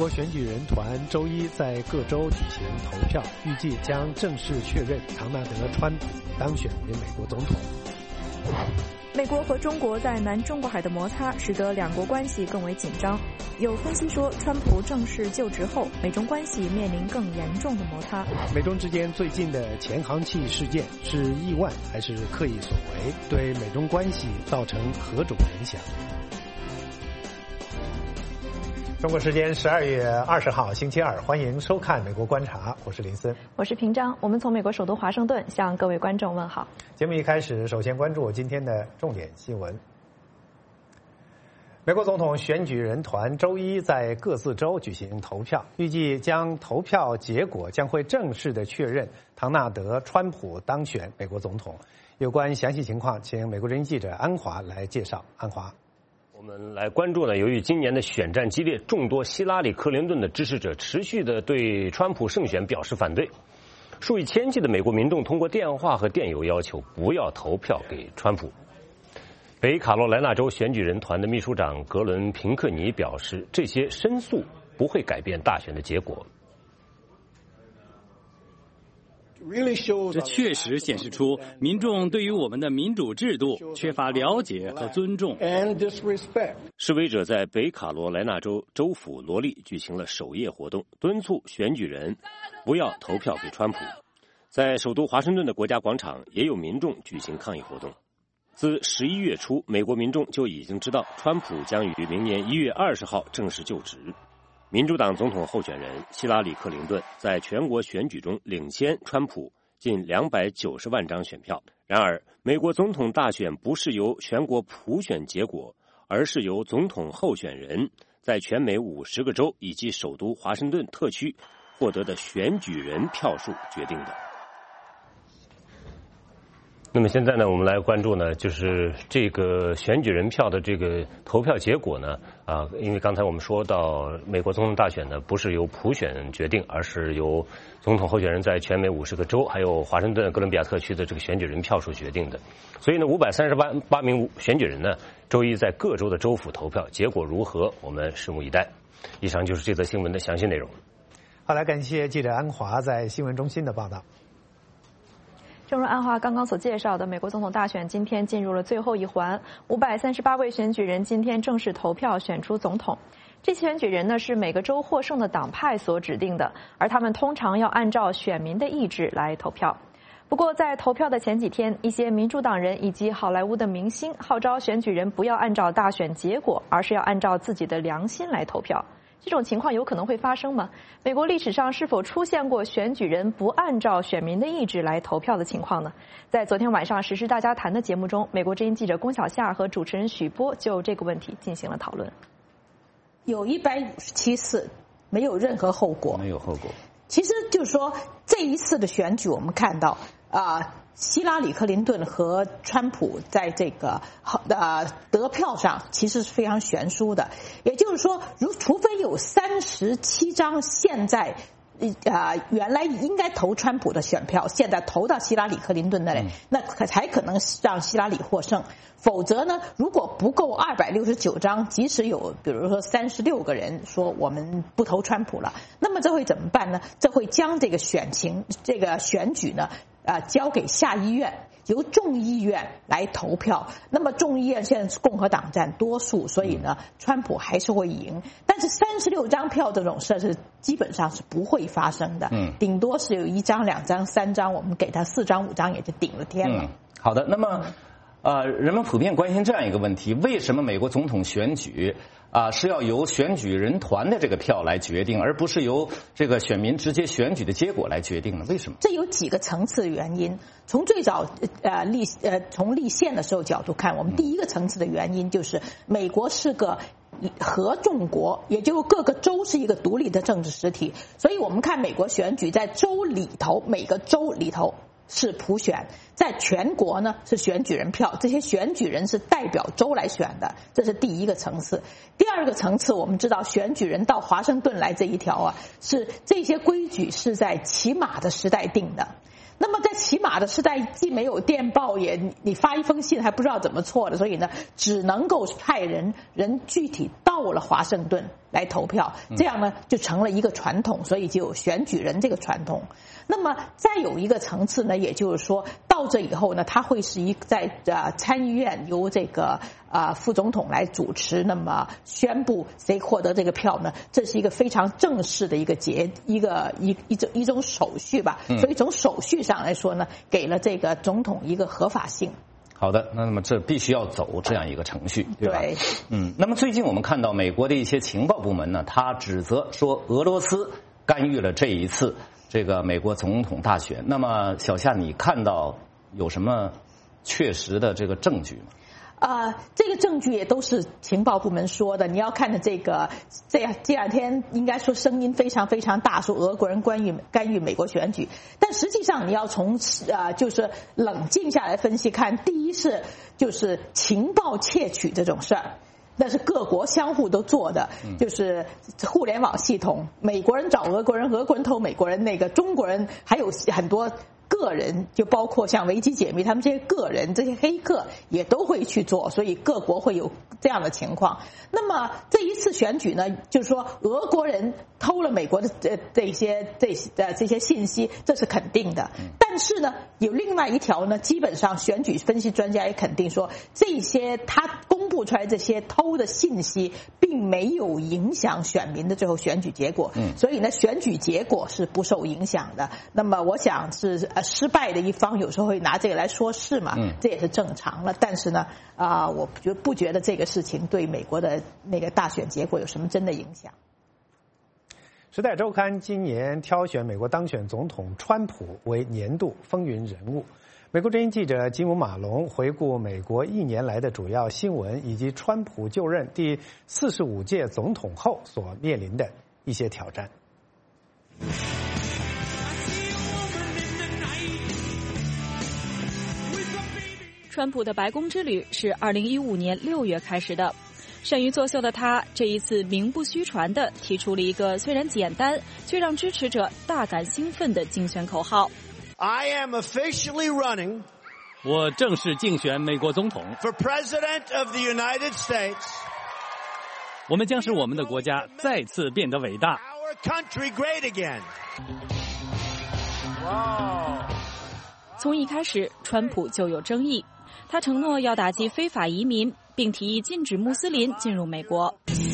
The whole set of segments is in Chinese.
国选举人团周一在各州举行投票，预计将正式确认唐纳德·川普当选为美国总统。 美国和中国在南中国海的摩擦，使得两国关系更为紧张。有分析说，川普正式就职后，美中关系面临更严重的摩擦。 美中之间最近的前航器事件是意外还是刻意所为？对美中关系造成何种影响？中国时间12月20号星期二，欢迎收看《美国观察》，我是林森， 我是平章。我们从美国首都华盛顿向各位观众问好。 节目一开始，首先关注今天的重点新闻。美国总统选举人团周一在各自州举行投票，预计投票结果将会正式的确认唐纳德·川普当选美国总统。有关详细情况，请美国之音记者安华来介绍。安华。 我们来关注呢，由于今年的选战激烈，众多希拉里·克林顿的支持者持续的对川普胜选表示反对，数以千计的美国民众通过电话和电邮要求不要投票给川普。北卡罗来纳州选举人团的秘书长格伦·平克尼表示，这些申诉不会改变大选的结果。 这确实显示出民众对于我们的民主制度缺乏了解和尊重。 示威者在北卡罗来纳州州府罗利举行了守夜活动，敦促选举人不要投票给川普。在首都华盛顿的国家广场，也有民众举行抗议活动。自11月初，美国民众就已经知道川普将于明年1月20号正式就职。民主党总统候选人希拉里·克林顿在全国选举中领先川普近290万张选票。然而，美国总统大选不是由全国普选结果，而是由总统候选人在全美50个州以及首都华盛顿特区获得的选举人票数决定的。那么现在呢，我们来关注呢，就是这个选举人票的这个投票结果呢，因为刚才我们说到，美国总统大选呢不是由普选决定，而是由总统候选人在全美50个州，还有华盛顿、哥伦比亚特区的这个选举人票数决定的。所以呢，538名选举人呢，周一在各州的州府投票，结果如何，我们拭目以待。以上就是这则新闻的详细内容。 好，来感谢记者安华在新闻中心的报道。 正如安华刚刚所介绍的，美国总统大选今天进入了最后一环，538位选举人今天正式投票选出总统。这些选举人呢是每个州获胜的党派所指定的，而他们通常要按照选民的意志来投票。不过在投票的前几天，一些民主党人以及好莱坞的明星号召选举人不要按照大选结果，而是要按照自己的良心来投票。这种情况有可能会发生吗？美国历史上是否出现过选举人不按照选民的意志来投票的情况呢？在昨天晚上时事大家谈的节目中，美国之音记者龚小夏和主持人许波就这个问题进行了讨论。 有157次没有任何后果， 没有后果。 其实就是说，这一次的选举我们看到希拉里·克林顿和川普在这个得票上其实是非常悬殊的，也就是说，除非有37张现在原来应该投川普的选票，现在投到希拉里·克林顿那里，那才可能让希拉里获胜。否则呢，如果不够269张，即使有比如说36个人说我们不投川普了，那么这会怎么办呢？这会将这个选举呢交给下议院，由众议院来投票。那么众议院现在是共和党占多数，所以呢，川普还是会赢。但是36张票这种事是基本上是不会发生的，顶多是有1张、2张、3张，我们给他4张、5张也就顶了天了。 好的，那么人们普遍关心这样一个问题：为什么美国总统选举是要由选举人团的这个票来决定，而不是由这个选民直接选举的结果来决定呢？为什么？ 这有几个层次的原因。从最早从立宪的时候角度看，我们第一个层次的原因就是美国是个合众国，也就是各个州是一个独立的政治实体，所以我们看美国选举在州里头，每个州里头是普选，在全国呢是选举人票，这些选举人是代表州来选的，这是第一个层次。第二个层次，我们知道选举人到华盛顿来这一条是这些规矩是在骑马的时代定的。 那么在起码的时代，既没有电报，也你发一封信还不知道怎么错的，所以呢，只能够派人具体到了华盛顿来投票，这样呢就成了一个传统，所以就有选举人这个传统。那么再有一个层次呢，也就是说到这以后呢，它会是在参议院由这个副总统来主持，那么宣布谁获得这个票呢？这是一个非常正式的一种手续吧。所以从手续上来说呢，给了这个总统一个合法性。 好的，那么这必须要走这样一个程序，对吧？ 对。 那么最近我们看到美国的一些情报部门呢，他指责说俄罗斯干预了这一次这个美国总统大选。那么小夏，你看到有什么确实的这个证据吗？ 这个证据也都是情报部门说的。你要看的这两天应该说声音非常非常大，说俄国人干预美国选举。但实际上你要从就是冷静下来分析看，第一是就是情报窃取这种事儿。那是各国相互都做的，就是互联网系统，美国人找俄国人，俄国人投美国人，那个中国人还有很多个人，就包括像维基解密，他们这些个人这些黑客也都会去做，所以各国会有这样的情况。那么这一次选举呢，就是说俄国人偷了美国的这些信息，这是肯定的。但是呢，有另外一条呢，基本上选举分析专家也肯定说，这些他公布出来这些偷的信息，并没有影响选民的最后选举结果。所以呢，选举结果是不受影响的。那么我想是失败的一方有时候会拿这个来说事嘛，这也是正常了。但是呢，我不觉得这个事情对美国的那个大选结果有什么真的影响。 时代周刊今年挑选美国当选总统川普为年度风云人物。美国之音记者吉姆·马龙回顾美国1年来的主要新闻，以及川普就任第45届总统后所面临的一些挑战。 川普的白宫之旅是2015年6月开始的。善于作秀的他，这一次名不虚传地提出了一个虽然简单，却让支持者大感兴奋的竞选口号 ：I am officially running. 我正式竞选美国总统 for President of the United States. 我们将使我们的国家再次变得伟大。 Our country great again. 从一开始，川普就有争议。他承诺要打击非法移民，并提议禁止穆斯林进入美国。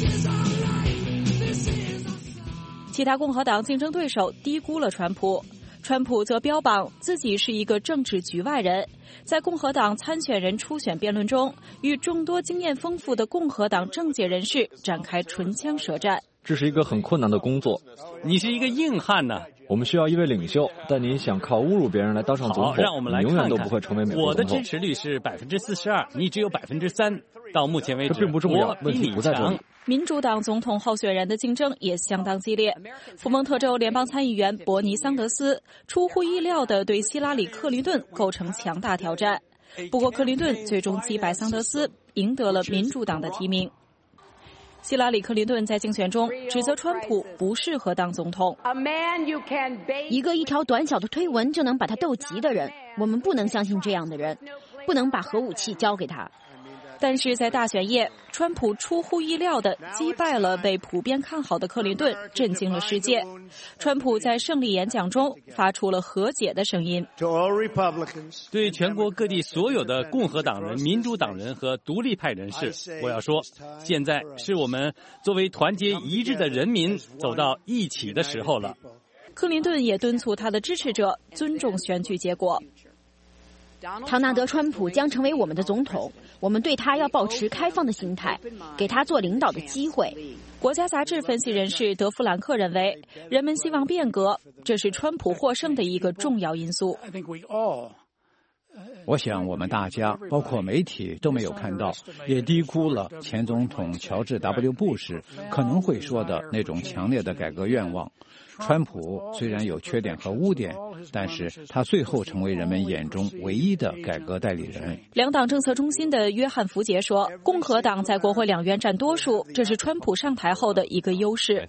其他共和党竞争对手低估了川普，川普则标榜自己是一个政治局外人，在共和党参选人初选辩论中，与众多经验丰富的共和党政界人士展开唇枪舌战。 这是一个很困难的工作。 你是一个硬汉呢。 我们需要一位领袖，但你想靠侮辱别人来当上总统， 让我们来看看， 你永远都不会成为美国总统。 我的支持率是42%，你只有3%。到目前为止， 这并不重要，问题不在这里。 民主党总统候选人的竞争也相当激烈。福蒙特州联邦参议员伯尼·桑德斯出乎意料地对希拉里·克林顿构成强大挑战，不过克林顿最终击败桑德斯，赢得了民主党的提名。希拉里·克林顿在竞选中指责川普不适合当总统。 一个一条短小的推文就能把他斗急的人，我们不能相信这样的人，不能把核武器交给他。 但是在大选夜，川普出乎意料地击败了被普遍看好的克林顿，震惊了世界。川普在胜利演讲中发出了和解的声音。 对全国各地所有的共和党人、民主党人和独立派人士，我要说，现在是我们作为团结一致的人民走到一起的时候了。 克林顿也敦促他的支持者尊重选举结果。 唐纳德·川普将成为我们的总统，我们对他要保持开放的心态，给他做领导的机会。 国家杂志分析人士德弗兰克认为，人们希望变革，这是川普获胜的一个重要因素。 我想我们大家，包括媒体，都没有看到，也低估了前总统乔治 ·W. 布什可能会说的那种强烈的改革愿望。 川普虽然有缺点和污点，但是他最后成为人们眼中唯一的改革代理人。 两党政策中心的约翰·福杰说，共和党在国会两院占多数，这是川普上台后的一个优势。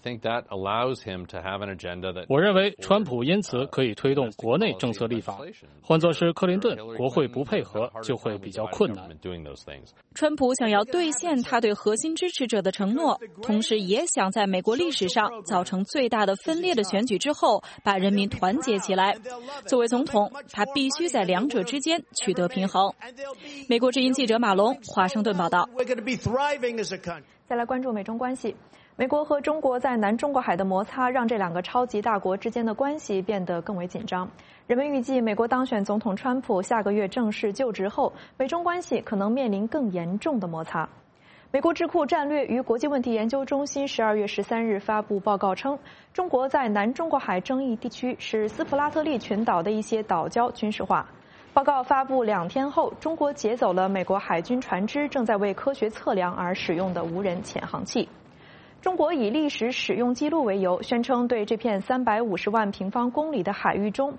我认为川普因此可以推动国内政策立法，换作是克林顿，国会不配合就会比较困难。 川普想要兑现他对核心支持者的承诺，同时也想在美国历史上造成最大的分裂的选举之后，把人民团结起来。作为总统，他必须在两者之间取得平衡。美国之音记者马龙，华盛顿报道。 再来关注美中关系。美国和中国在南中国海的摩擦，让这两个超级大国之间的关系变得更为紧张。人们预计，美国当选总统川普下个月正式就职后，美中关系可能面临更严重的摩擦。美国智库战略与国际问题研究中心12月13日发布报告称，中国在南中国海争议地区使斯普拉特利群岛的一些岛礁军事化。报告发布2天后，中国劫走了美国海军船只正在为科学测量而使用的无人潜航器。中国以历史使用记录为由，宣称对这片350万平方公里的海域中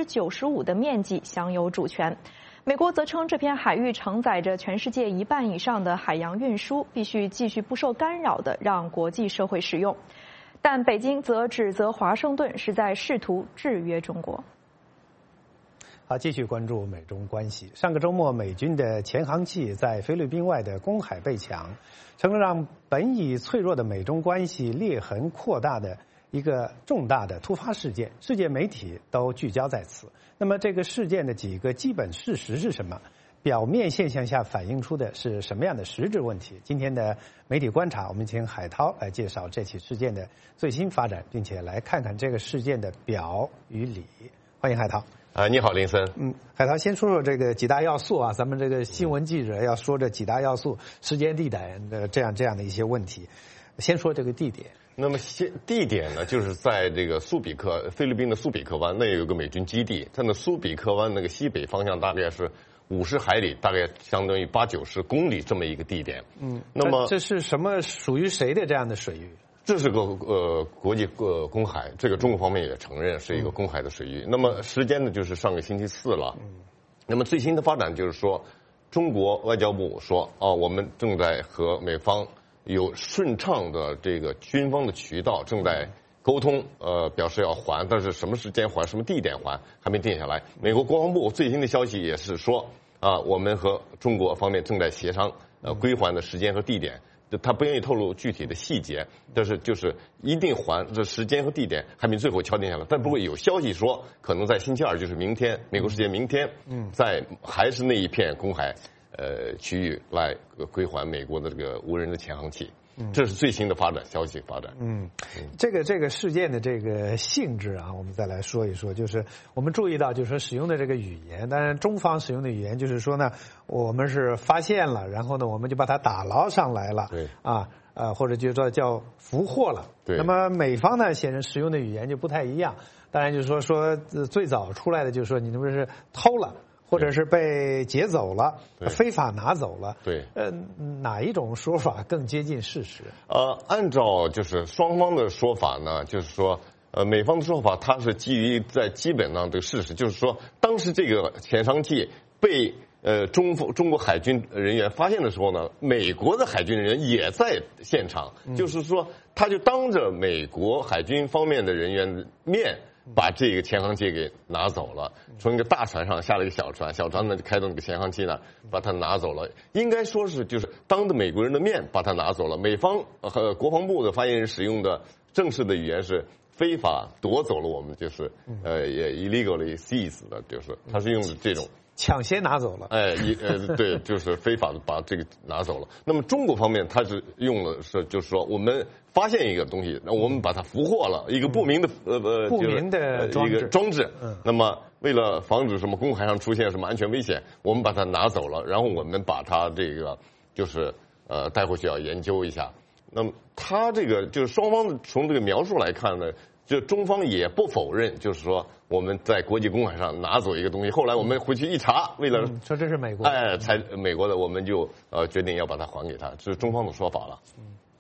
95%的面积享有主权。美国则称这片海域承载着全世界1半以上的海洋运输，必须继续不受干扰地让国际社会使用。但北京则指责华盛顿是在试图制约中国。 好，继续关注美中关系。上个周末，美军的潜航器在菲律宾外的公海被抢，成了让本已脆弱的美中关系裂痕扩大的一个重大的突发事件。世界媒体都聚焦在此。那么，这个事件的几个基本事实是什么？表面现象下反映出的是什么样的实质问题？今天的媒体观察，我们请海涛来介绍这起事件的最新发展，并且来看看这个事件的表与里。欢迎海涛。 你好，林森。 海涛，先说说这个几大要素啊，咱们这个新闻记者要说这几大要素，时间、地点的这样的一些问题。先说这个地点。 那么地点呢，就是在这个菲律宾的苏比克湾，那有个美军基地，在那苏比克湾那个西北方向大概是50海里，大概相当于80-90公里这么一个地点。那么这是什么属于谁的这样的水域？ 这是个国际公海，这个中国方面也承认是一个公海的水域。那么时间呢，就是上个星期4了。那么最新的发展就是说，中国外交部说我们正在和美方有顺畅的这个军方的渠道正在沟通，表示要还，但是什么时间还、什么地点还还没定下来。美国国防部最新的消息也是说我们和中国方面正在协商归还的时间和地点。他不愿意透露具体的细节，但是就是一定还，这时间和地点还没最后敲定下来。但不过有消息说，可能在星期2，就是明天，美国时间明天，在还是那一片公海区域来归还美国的这个无人的潜航器。这是最新的消息发展。 这个事件的这个性质啊，我们再来说一说。就是我们注意到，就是说使用的这个语言，当然中方使用的语言就是说呢，我们是发现了，然后呢，我们就把它打捞上来了。 对或者就说叫俘获了。 对。 那么美方呢，显然使用的语言就不太一样。当然就是说最早出来的就是说你们是偷了。或者是被劫走了，非法拿走了。 对， 哪一种说法更接近事实？ 按照就是双方的说法呢，就是说，美方的说法，它是基于在基本上这个事实，就是说，当时这个潜航器被中国海军人员发现的时候呢，美国的海军人员也在现场，就是说，他就当着美国海军方面的人员的面。把这个潜航器给拿走了，从一个大船上下了一个小船，小船呢就开动这个潜航器呢，把它拿走了。应该说是就是当着美国人的面把它拿走了。美方和国防部的发言人使用的正式的语言是非法夺走了我们，就是也 illegally seized 的，就是他是用的这种。 抢先拿走了， 对，就是非法的把这个拿走了。那么中国方面，他是用的是，就是说我们发现一个东西，我们把它俘获了，一个不明的一个装置。那么为了防止什么公海上出现什么安全危险，我们把它拿走了，然后我们把它这个就是带回去要研究一下。那么他这个就是双方从这个描述来看呢。就中方也不否认，就是说我们在国际公海上拿走一个东西，后来我们回去一查，为了说这是美国， 才美国的，我们就决定要把它还给他，这是中方的说法了。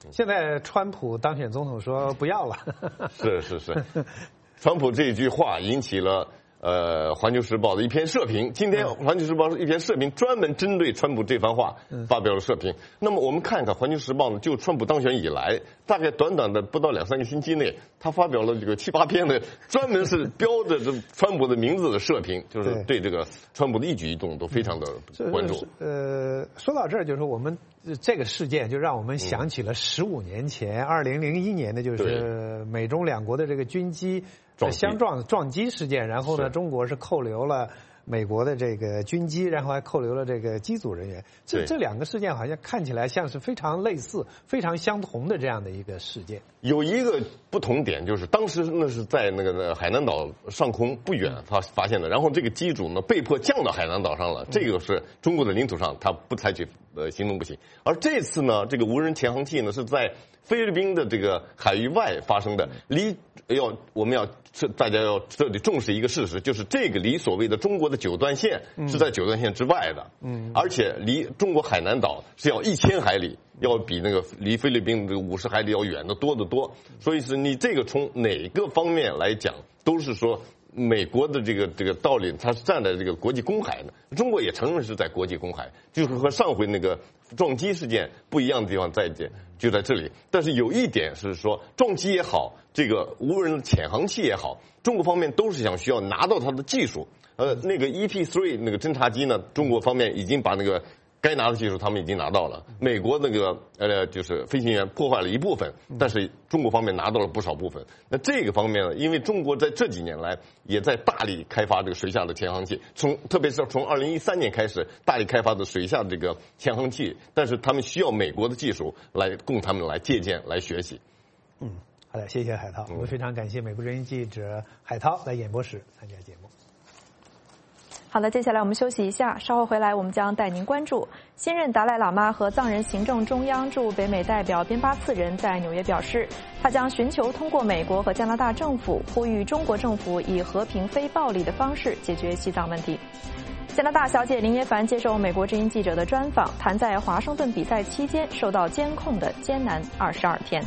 现在川普当选总统说不要了。 是，川普这句话引起了环球时报的一篇社评。今天环球时报一篇社评专门针对川普这番话发表了社评。那么我们看看环球时报呢，就川普当选以来，大概短短的不到2-3个星期内，他发表了这个7、8篇的专门是标着这川普的名字的社评，就是对这个川普的一举一动都非常的关注。 说到这儿，就是说我们这个事件就让我们想起了15年前，2001年的就是美中两国的这个军机相撞击事件，然后呢，中国是扣留了美国的这个军机，然后还扣留了这个机组人员。这两个事件好像看起来像是非常类似、非常相同的这样的一个事件。 有一个不同点就是，当时那是在那个海南岛上空不远发现的，然后这个机组呢被迫降到海南岛上了，这个是中国的领土上，他不采取行动不行。而这次呢，这个无人潜航器呢是在菲律宾的这个海域外发生的，大家要彻底重视一个事实，就是这个离所谓的中国的9段线是在9段线之外的，而且离中国海南岛是要1000海里，要比那个离菲律宾这个50海里要远的多得多。所以是你这个从哪个方面来讲，都是说美国的这个道理，它是站在这个国际公海的，中国也承认是在国际公海，就是和上回那个撞击事件不一样的地方就在这里。但是有一点是说，撞击也好，这个无人潜航器也好，中国方面都是需要拿到它的技术。那个 EP3 那个侦察机呢，中国方面已经把那个该拿的技术他们已经拿到了。美国那个就是飞行员破坏了一部分，但是中国方面拿到了不少部分。那这个方面呢，因为中国在这几年来也在大力开发这个水下的潜航器，特别是从2013年开始大力开发的水下这个潜航器，但是他们需要美国的技术来供他们来借鉴来学习。 好的，谢谢海涛。我们非常感谢美国之音记者海涛来演播室参加节目。 好的，接下来我们休息一下，稍后回来我们将带您关注新任达赖喇嘛和藏人行政中央驻北美代表边巴次仁在纽约表示，他将寻求通过美国和加拿大政府呼吁中国政府以和平非暴力的方式解决西藏问题。加拿大小姐林耶凡接受美国之音记者的专访，谈在华盛顿比赛期间受到监控的艰难22天。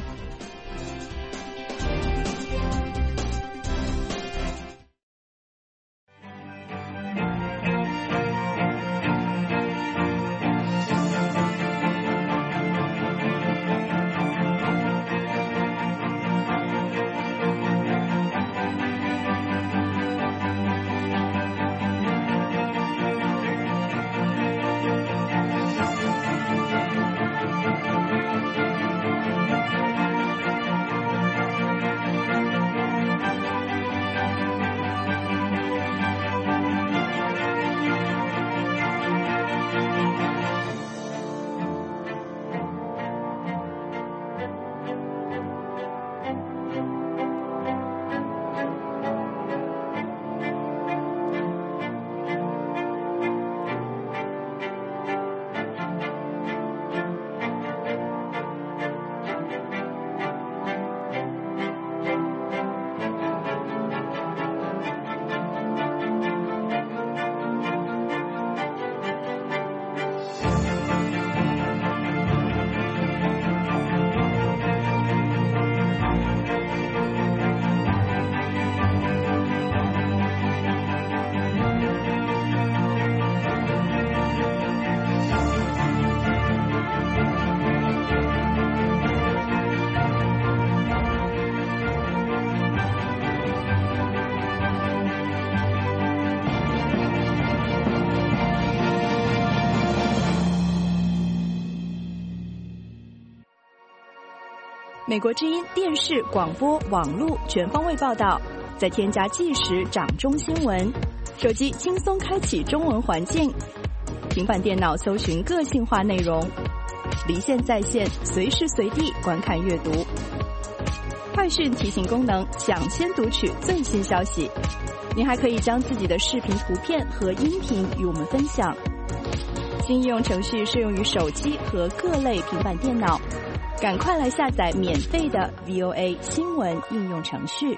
美国之音电视、广播、网络全方位报道，再添加即时掌中新闻，手机轻松开启中文环境，平板电脑搜寻个性化内容，离线在线，随时随地观看阅读。快讯提醒功能，抢先读取最新消息。您还可以将自己的视频、图片和音频与我们分享。新应用程序适用于手机和各类平板电脑。赶快来下载免费的 VOA 新闻应用程序。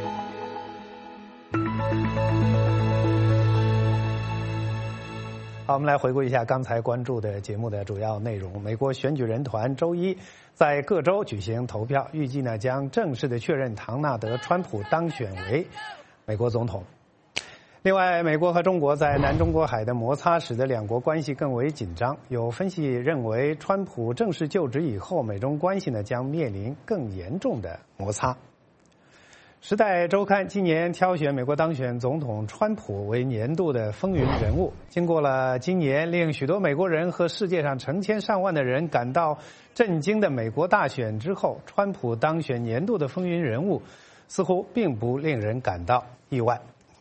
好， 我们来回顾一下刚才关注的节目的主要内容。美国选举人团周一在各州举行投票，预计呢将正式的确认唐纳德·川普当选为美国总统。另外，美国和中国在南中国海的摩擦使得两国关系更为紧张。有分析认为，川普正式就职以后，美中关系呢将面临更严重的摩擦。时代周刊今年挑选美国当选总统川普为年度的风云人物。经过了今年令许多美国人和世界上成千上万的人感到震惊的美国大选之后，川普当选年度的风云人物似乎并不令人感到意外。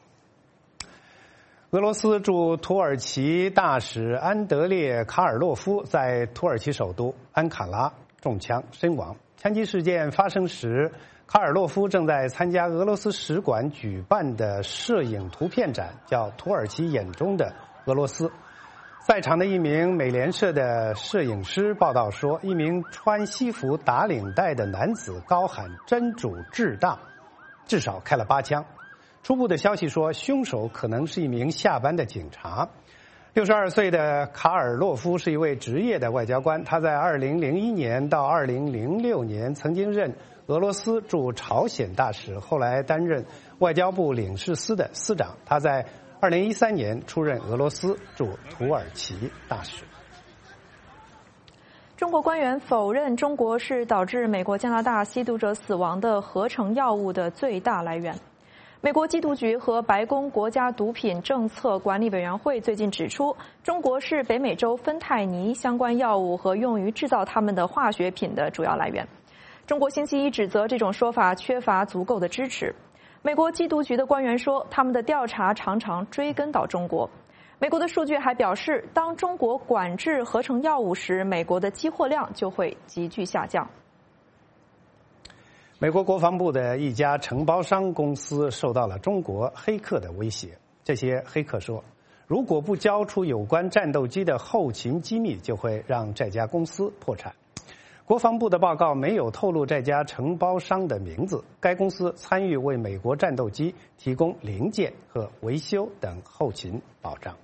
俄罗斯驻土耳其大使安德烈·卡尔洛夫在土耳其首都安卡拉中枪身亡。枪击事件发生时，卡尔洛夫正在参加俄罗斯使馆举办的摄影图片展，叫《土耳其眼中的俄罗斯》。在场的一名美联社的摄影师报道说，一名穿西服打领带的男子高喊“真主至大”，至少开了8枪。初步的消息说，凶手可能是一名下班的警察。62岁的卡尔洛夫是一位职业的外交官，他在2001年到2006年曾经任俄罗斯驻朝鲜大使，后来担任外交部领事司的司长。他在2013年出任俄罗斯驻土耳其大使。 中国官员否认中国是导致美国、加拿大吸毒者死亡的合成药物的最大来源。美国缉毒局和白宫国家毒品政策管理委员会最近指出，中国是北美洲芬太尼相关药物和用于制造它们的化学品的主要来源。中国星期一指责这种说法缺乏足够的支持。美国缉毒局的官员说，他们的调查常常追根到中国。美国的数据还表示，当中国管制合成药物时，美国的激获量就会急剧下降。 美国国防部的一家承包商公司受到了中国黑客的威胁。这些黑客说，如果不交出有关战斗机的后勤机密，就会让这家公司破产。国防部的报告没有透露这家承包商的名字。该公司参与为美国战斗机提供零件和维修等后勤保障。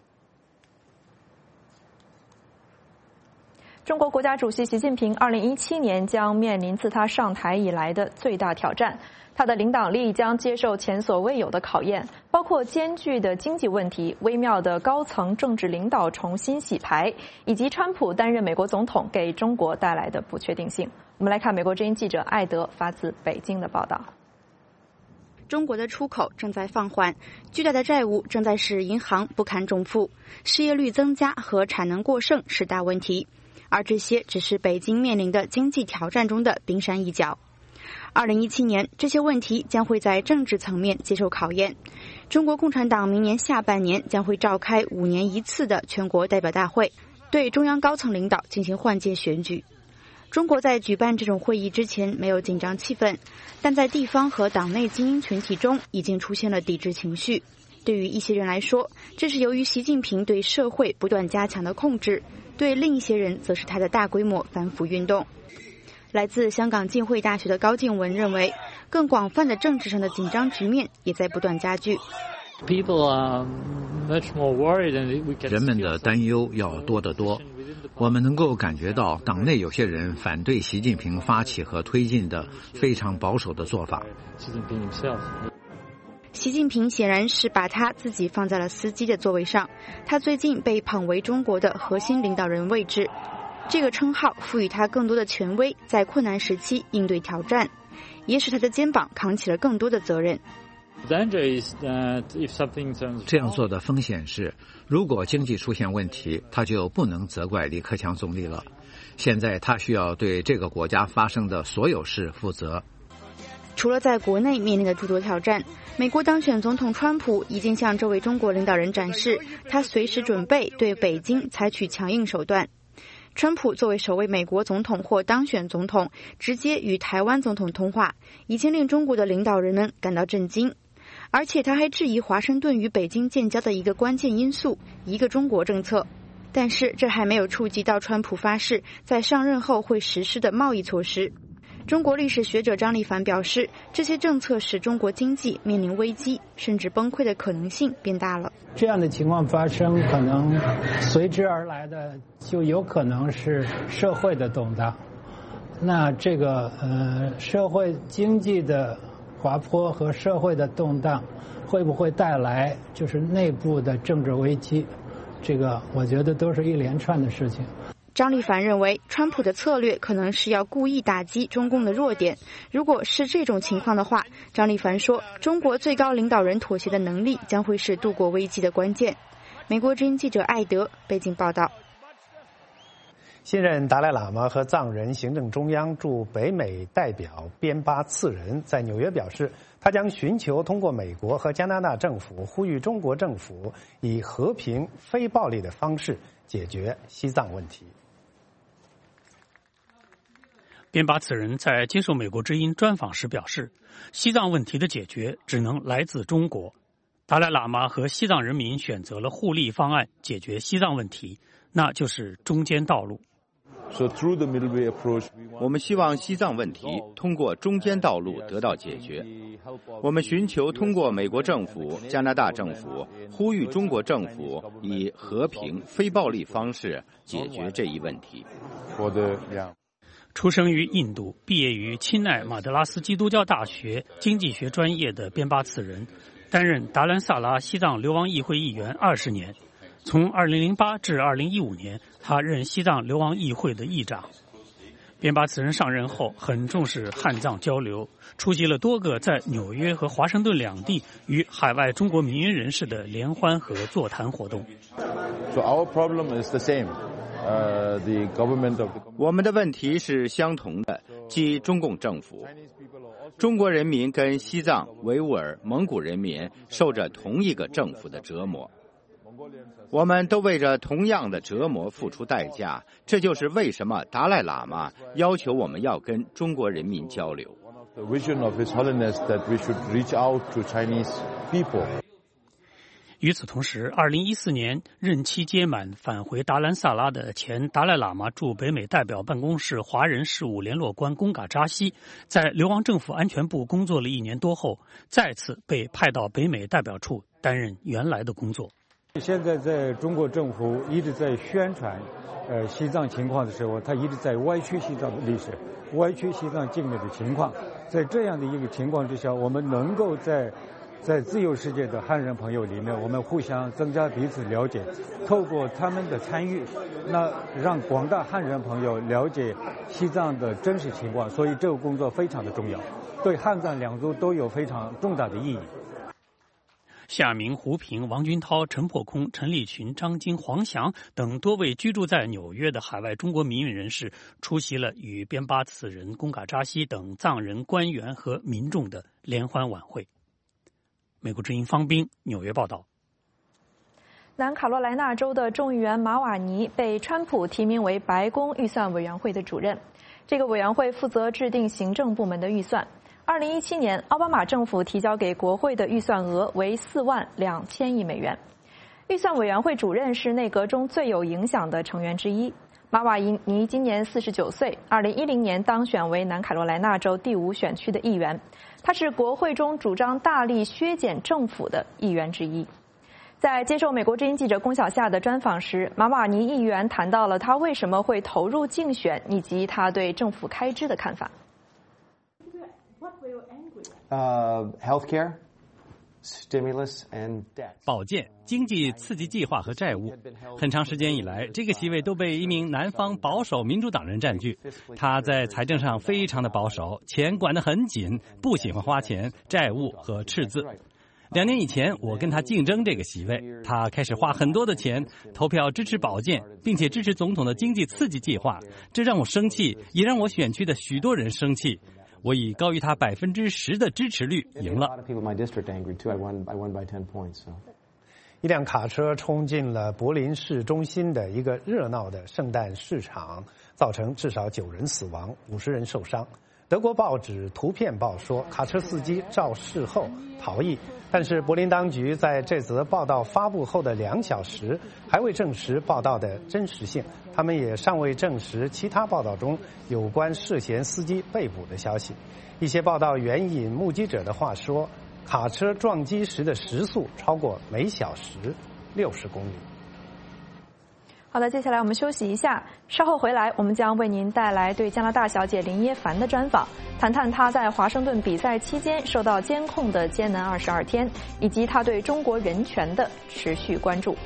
中国国家主席习近平2017年将面临自他上台以来的最大挑战，他的领导力将接受前所未有的考验，包括艰巨的经济问题、微妙的高层政治领导重新洗牌，以及川普担任美国总统给中国带来的不确定性。我们来看美国之音记者艾德发自北京的报道。 中国的出口正在放缓，巨大的债务正在使银行不堪重负，失业率增加和产能过剩是大问题。而这些只是北京面临的经济挑战中的冰山一角。2017年，这些问题将会在政治层面接受考验。中国共产党明年下半年将会召开5年1次的全国代表大会，对中央高层领导进行换届选举。中国在举办这种会议之前没有紧张气氛，但在地方和党内精英群体中已经出现了抵制情绪。对于一些人来说，这是由于习近平对社会不断加强的控制，对另一些人则是他的大规模反腐运动。来自香港浸会大学的高静文认为，更广泛的政治上的紧张局面也在不断加剧。 人们的担忧要多得多。我们能够感觉到党内有些人反对习近平发起和推进的非常保守的做法。 习近平显然是把他自己放在了司机的座位上，他最近被捧为中国的核心领导人位置。这个称号赋予他更多的权威，在困难时期应对挑战，也使他的肩膀扛起了更多的责任。 这样做的风险是，如果经济出现问题，他就不能责怪李克强总理了。现在他需要对这个国家发生的所有事负责。 除了在国内面临的诸多挑战，美国当选总统川普已经向这位中国领导人展示，他随时准备对北京采取强硬手段。川普作为首位美国总统或当选总统，直接与台湾总统通话，已经令中国的领导人们感到震惊。而且他还质疑华盛顿与北京建交的一个关键因素——一个中国政策。但是这还没有触及到川普发誓在上任后会实施的贸易措施。 中国历史学者张立凡表示，这些政策使中国经济面临危机，甚至崩溃的可能性变大了。 这样的情况发生，可能随之而来的就有可能是社会的动荡。那这个社会经济的滑坡和社会的动荡，会不会带来就是内部的政治危机？这个我觉得都是一连串的事情。 张立凡认为，川普的策略可能是要故意打击中共的弱点。如果是这种情况的话，张立凡说，中国最高领导人妥协的能力将会是度过危机的关键。美国之音记者艾德北京报道。 新任达赖喇嘛和藏人行政中央驻北美代表边巴次仁在纽约表示，他将寻求通过美国和加拿大政府呼吁中国政府以和平、非暴力的方式解决西藏问题。 边巴次仁在接受美国之音专访时表示，西藏问题的解决只能来自中国。达赖喇嘛和西藏人民选择了互利方案解决西藏问题，那就是中间道路。 我们希望西藏问题通过中间道路得到解决。我们寻求通过美国政府、加拿大政府呼吁中国政府以和平、非暴力方式解决这一问题。 出生于印度，毕业于钦奈马德拉斯基督教大学经济学专业的边巴次仁，担任达兰萨拉西藏流亡议会议员20年。从2008至2015年，他任西藏流亡议会的议长。边巴次仁上任后，很重视汉藏交流，出席了多个在纽约和华盛顿两地与海外中国民营人士的联欢和座谈活动。 我们的问题是相同的，即中共政府。中国人民跟西藏、维吾尔、蒙古人民受着同一个政府的折磨，我们都为着同样的折磨付出代价。这就是为什么达赖喇嘛要求我们要跟中国人民交流。 与此同时，2014年任期届满返回达兰萨拉的前达赖喇嘛驻北美代表办公室华人事务联络官贡嘎扎西，在流亡政府安全部工作了1年多后，再次被派到北美代表处担任原来的工作。 现在在中国政府一直在宣传西藏情况的时候，他一直在歪曲西藏的历史，歪曲西藏境内的情况。在这样的一个情况之下，我们能够在自由世界的汉人朋友里面，我们互相增加彼此了解，透过他们的参与，那让广大汉人朋友了解西藏的真实情况。所以这个工作非常的重要，对汉藏两族都有非常重大的意义。 夏明、胡平、王军涛、陈破空、陈立群、张晶、黄翔等多位居住在纽约的海外中国民运人士出席了与边巴次仁、贡嘎扎西等藏人官员和民众的联欢晚会。美国之音方斌纽约报道。 南卡罗来纳州的众议员马瓦尼被川普提名为白宫预算委员会的主任，这个委员会负责制定行政部门的预算。2017年，奥巴马政府提交给国会的预算额为4.2亿美元。预算委员会主任是内阁中最有影响的成员之一。马瓦尼今年49岁，2010年当选为南卡罗来纳州第5选区的议员。他是国会中主张大力削减政府的议员之一。在接受美国之音记者龚小夏的专访时，马瓦尼议员谈到了他为什么会投入竞选，以及他对政府开支的看法。 Healthcare, stimulus and debt. 保健、经济刺激计划和债务，很长时间以来，这个席位都被一名南方保守民主党人占据。他在财政上非常的保守，钱管得很紧，不喜欢花钱、债务和赤字。2年以前，我跟他竞争这个席位，他开始花很多的钱投票支持保健，并且支持总统的经济刺激计划，这让我生气，也让我选区的许多人生气。我以高于他10%的支持率赢了。 一辆卡车冲进了柏林市中心的一个热闹的圣诞市场，造成至少9人死亡，50人受伤。 德国报纸《图片报》说，卡车司机肇事后逃逸，但是柏林当局在这则报道发布后的2小时还未证实报道的真实性，他们也尚未证实其他报道中有关涉嫌司机被捕的消息。一些报道援引目击者的话说，卡车撞击时的时速超过每小时60公里。 好的，接下来我们休息一下，稍后回来我们将为您带来对加拿大小姐林耶凡的专访，谈谈她在华盛顿比赛期间受到监控的艰难22天，以及她对中国人权的持续关注。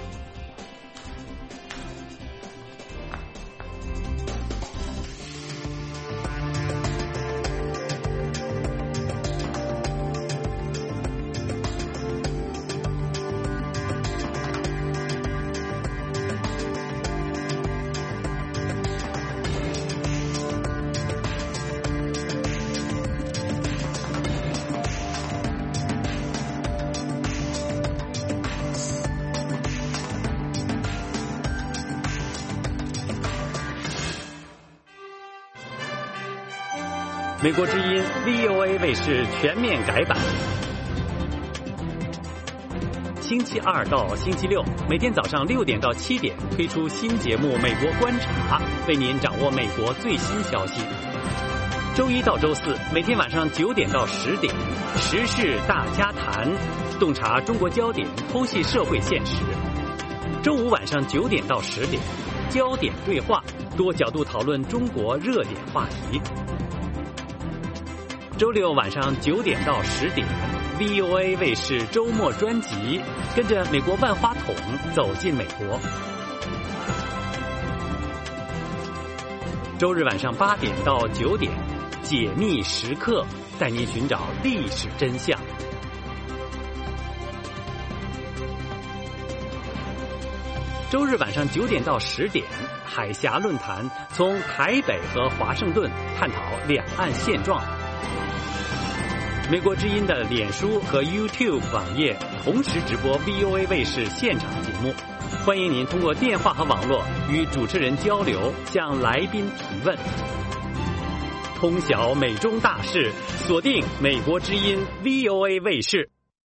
美国之音 VOA 卫视全面改版，星期2到星期6每天早上6点到7点推出新节目《美国观察》，为您掌握美国最新消息。周1到周4每天晚上9点到10点，时事大家谈，洞察中国焦点，剖析社会现实。周5晚上9点到10点，焦点对话，多角度讨论中国热点话题。周6晚上9点到10点 ，VOA 卫视周末专辑，跟着美国万花筒走进美国。周日晚上8点到9点，解密时刻，带您寻找历史真相。周日晚上9点到10点，海峡论坛，从台北和华盛顿探讨两岸现状。美国之音的脸书和 YouTube 网页同时直播 VOA 卫视现场节目，欢迎您通过电话和网络与主持人交流，向来宾提问。通晓美中大事，锁定美国之音 VOA 卫视。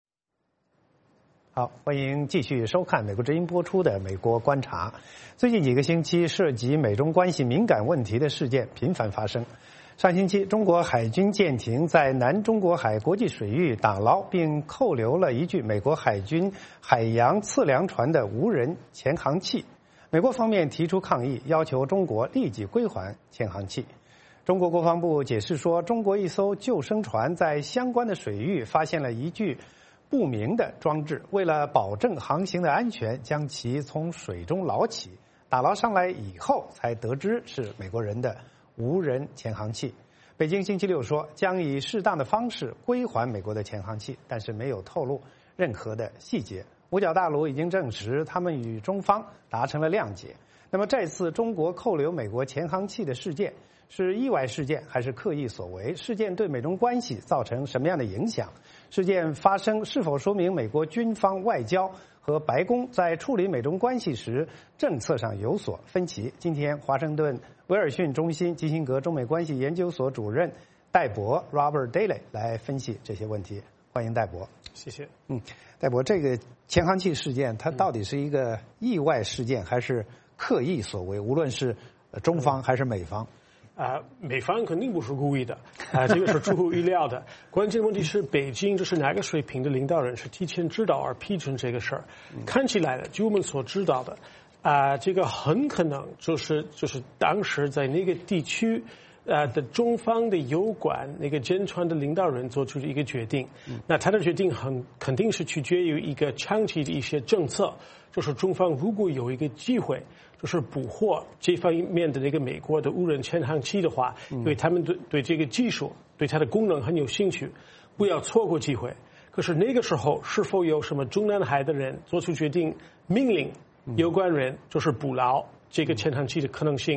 好，欢迎继续收看美国之音播出的《美国观察》。最近几个星期，涉及美中关系敏感问题的事件频繁发生。上星期，中国海军舰艇在南中国海国际水域打捞并扣留了一具美国海军海洋测量船的无人潜航器。美国方面提出抗议，要求中国立即归还潜航器。中国国防部解释说，中国一艘救生船在相关的水域发现了一具不明的装置，为了保证航行的安全，将其从水中捞起，打捞上来以后才得知是美国人的无人潜航器。北京星期6说，将以适当的方式归还美国的潜航器，但是没有透露任何的细节。五角大楼已经证实，他们与中方达成了谅解。那么这次中国扣留美国潜航器的事件是意外事件还是刻意所为？事件对美中关系造成什么样的影响？事件发生是否说明美国军方、外交和白宫在处理美中关系时政策上有所分歧？今天，华盛顿威尔逊中心基辛格中美关系研究所主任戴博 Robert Daly 来分析这些问题。欢迎戴博。 谢谢。 戴博，这个潜航器事件它到底是一个意外事件还是刻意所为？无论是中方还是美方。 美方肯定不是故意的，这个是出乎意料的。关键问题是北京这是哪个水平的领导人是提前知道而批准这个事儿？看起来的，据我们所知道的，这个很可能就是当时在那个地区的中方的有关那个舰船的领导人做出的一个决定。那他的决定肯定是取决于一个长期的一些政策，就是中方如果有一个机会。就是捕获这方面的那个美国的无人潜航器的话，因为他们对这个技术、对它的功能很有兴趣，不要错过机会。可是那个时候，是否有什么中南海的人做出决定，命令有关人就是捕捞这个潜航器的可能性，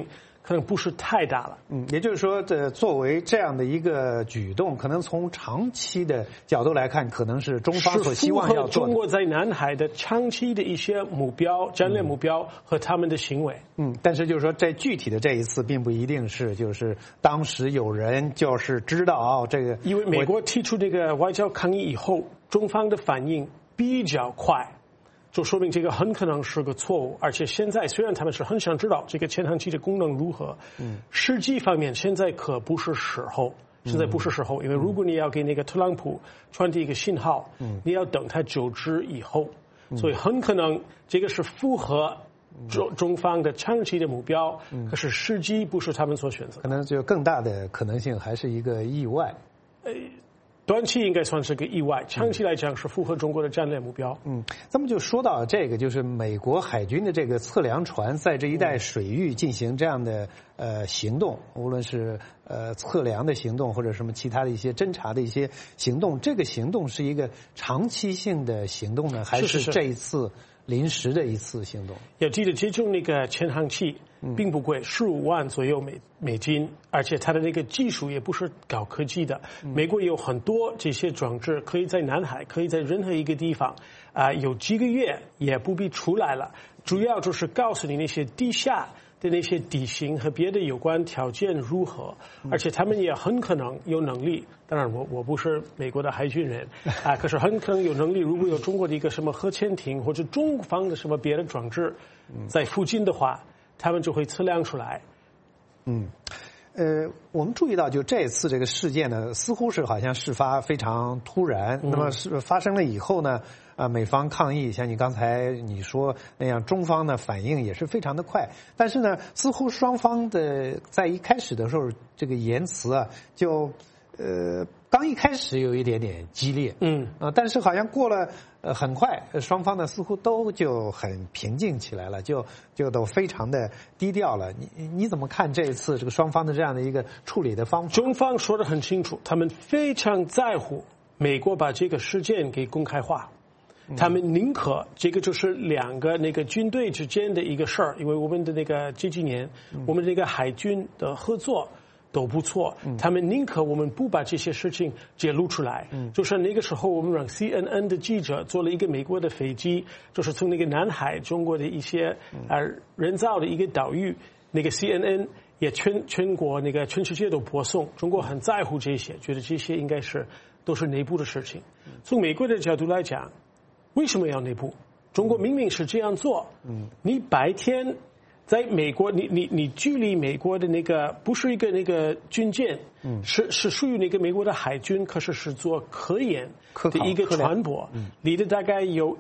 可能不是太大了。 也就是说，作为这样的一个举动，可能从长期的角度来看，可能是中方所希望要做的。 是符合中国在南海的长期的一些目标、战略目标和他们的行为。 但是就是说，在具体的这一次，并不一定是就是当时有人就是知道这个。 因为美国提出这个外交抗议以后，中方的反应比较快。就说明这个很可能是个错误，而且现在虽然他们是很想知道这个潜航器的功能如何，实际方面现在可不是时候，现在不是时候，因为如果你要给那个特朗普传递一个信号，你要等他就职以后，所以很可能这个是符合中方的长期的目标，可是时机不是他们所选择， 可能就更大的可能性还是一个意外。 短期应该算是个意外，长期来讲是符合中国的战略目标。 咱们就说到这个，就是美国海军的这个测量船在这一带水域进行这样的行动，无论是测量的行动或者什么其他的一些侦察的一些行动，这个行动是一个长期性的行动呢，还是这一次临时的一次行动？ 要记得，这种那个潜航器并不贵，15万左右美金，而且它的那个技术也不是高科技的。美国有很多这些装置，可以在南海，可以在任何一个地方，有几个月也不必出来了。主要就是告诉你那些地下的那些地形和别的有关条件如何，而且他们也很可能有能力。当然我不是美国的海军人可是很可能有能力，如果有中国的一个什么核潜艇或者中方的什么别的装置在附近的话，他们就会测量出来。 我们注意到，就这次这个事件呢，似乎是好像事发非常突然。那么是发生了以后呢，美方抗议，像你刚才你说那样，中方呢反应也是非常的快。但是呢，似乎双方的在一开始的时候，这个言辞就刚一开始有一点点激烈，但是好像过了很快，双方呢似乎都就很平静起来了，就都非常的低调了。你怎么看这一次这个双方的这样的一个处理的方法？ 中方说得很清楚，他们非常在乎美国把这个事件给公开化。他们宁可这个就是两个那个军队之间的一个事儿，因为我们的那个这几年，我们这个海军的合作都不错，他们宁可我们不把这些事情揭露出来。就是那个时候，我们让 CNN 的记者做了一个美国的飞机，就是从那个南海中国的一些人造的一个岛屿，那个 CNN 也全国那个全世界都播送。中国很在乎这些，觉得这些应该是都是内部的事情。从美国的角度来讲，为什么要内部？中国明明是这样做，你白天在美国，你距离美国的那个不是一个那个军舰，是属于那个美国的海军，可是是做科研的一个船舶，离得大概有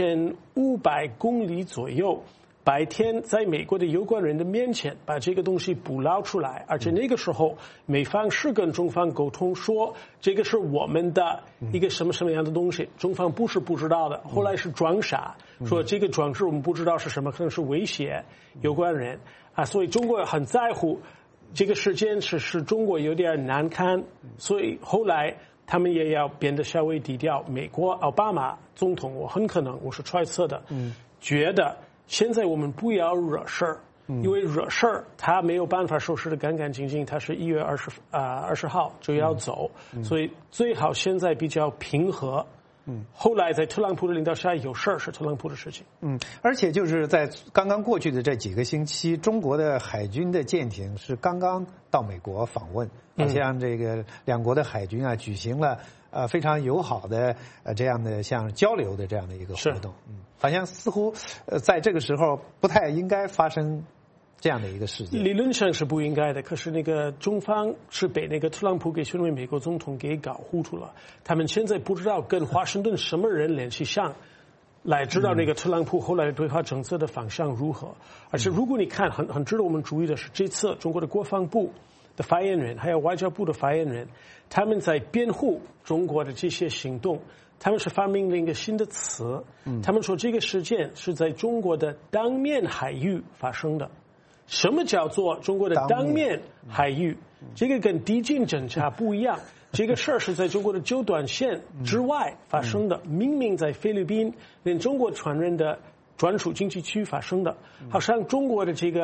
1500公里左右。白天在美国的有关人的面前把这个东西捕捞出来，而且那个时候美方是跟中方沟通说这个是我们的一个什么什么样的东西，中方不是不知道的，后来是装傻说这个装置我们不知道是什么，可能是威胁有关人所以中国很在乎这个事件是中国有点难堪，所以后来他们也要变得稍微低调。美国奥巴马总统，我很可能我是揣测的，觉得现在我们不要惹事儿，因为惹事儿他没有办法收拾得干干净净，他是1月20号就要走，所以最好现在比较平和。后来在特朗普的领导下有事儿是特朗普的事情。 而且就是在刚刚过去的这几个星期，中国的海军的舰艇是刚刚到美国访问，好像这个两国的海军举行了非常友好的这样的像交流的这样的一个活动。好像似乎在这个时候不太应该发生这样的一个事件。 理论上是不应该的，可是那个中方是被那个特朗普给选为美国总统给搞糊涂了，他们现在不知道跟华盛顿什么人联系上来知道那个特朗普后来的对华政策的方向如何。而且如果你看很值得我们注意的是，这次中国的国防部的发言人还有外交部的发言人，他们在辩护中国的这些行动，他们是发明了一个新的词，他们说这个事件是在中国的当面海域发生的。什么叫做中国的当面海域？这个跟敌境侦察不一样，这个事儿是在中国的九段线之外发生的，明明在菲律宾连中国船人的专属经济区发生的，好像中国的这个